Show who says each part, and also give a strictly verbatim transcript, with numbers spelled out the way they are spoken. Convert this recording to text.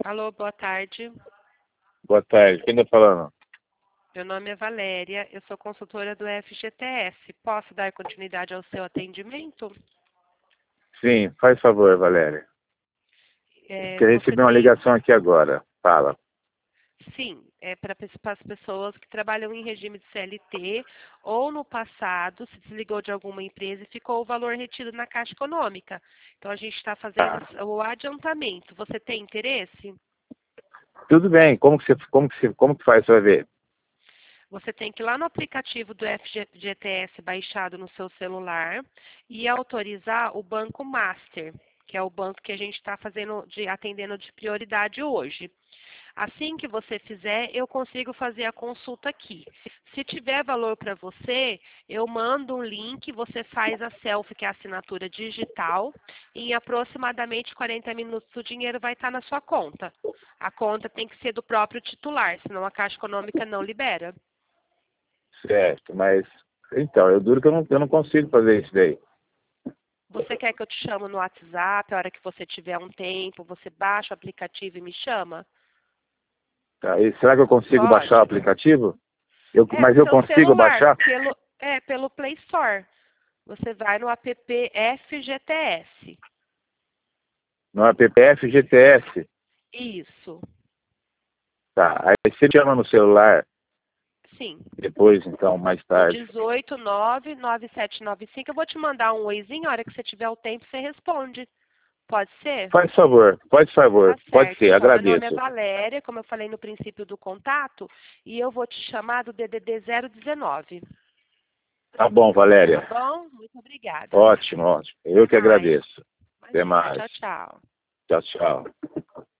Speaker 1: Alô, boa tarde.
Speaker 2: Boa tarde. Quem está falando?
Speaker 1: Meu nome é Valéria, eu sou consultora do F G T S. Posso dar continuidade ao seu atendimento?
Speaker 2: Sim, faz favor, Valéria.
Speaker 1: É,
Speaker 2: Que eu
Speaker 1: você
Speaker 2: recebi uma
Speaker 1: tem...
Speaker 2: ligação aqui agora. Fala.
Speaker 1: Sim, é para as pessoas que trabalham em regime de C L T ou no passado se desligou de alguma empresa e ficou o valor retido na Caixa Econômica. Então a gente está fazendo
Speaker 2: Tá.
Speaker 1: o adiantamento. Você tem interesse?
Speaker 2: Tudo bem. Como que você, como que você, como que faz? Você vai ver.
Speaker 1: Você tem que ir lá no aplicativo do F G T S baixado no seu celular e autorizar o Banco Master, que é o banco que a gente está fazendo de atendendo de prioridade hoje. Assim que você fizer, eu consigo fazer a consulta aqui. Se tiver valor para você, eu mando um link, você faz a selfie, que é a assinatura digital, e em aproximadamente quarenta minutos o dinheiro vai estar na sua conta. A conta tem que ser do próprio titular, senão a Caixa Econômica não libera.
Speaker 2: Certo, mas... Então, eu duro que eu não, eu não consigo fazer isso daí.
Speaker 1: Você quer que eu te chame no WhatsApp, a hora que você tiver um tempo, você baixa o aplicativo e me chama?
Speaker 2: Tá? E será que eu consigo baixar o
Speaker 1: Pode.
Speaker 2: aplicativo? Eu,
Speaker 1: É,
Speaker 2: mas
Speaker 1: no
Speaker 2: eu
Speaker 1: seu
Speaker 2: consigo
Speaker 1: celular,
Speaker 2: baixar?
Speaker 1: pelo, é, pelo Play Store. Você vai no app F G T S.
Speaker 2: No app F G T S?
Speaker 1: Isso.
Speaker 2: Tá. Aí você chama no celular
Speaker 1: Sim.
Speaker 2: depois, então, mais
Speaker 1: No
Speaker 2: tarde.
Speaker 1: dezoito nove nove sete nove cinco, eu vou te mandar um oizinho, a hora que você tiver o tempo, você responde. Pode ser?
Speaker 2: Faz favor, faz favor.
Speaker 1: Tá
Speaker 2: Pode
Speaker 1: certo.
Speaker 2: ser,
Speaker 1: Então, meu nome é
Speaker 2: agradeço.
Speaker 1: Valéria, como eu falei no princípio do contato, e eu vou te chamar do D D D zero dezenove.
Speaker 2: Tá bom,
Speaker 1: Tá
Speaker 2: Valéria.
Speaker 1: bom? Muito obrigada.
Speaker 2: Ótimo, ótimo. Eu
Speaker 1: Até
Speaker 2: que
Speaker 1: mais.
Speaker 2: agradeço. Até
Speaker 1: Imagina.
Speaker 2: mais.
Speaker 1: Tchau, tchau.
Speaker 2: Tchau, tchau.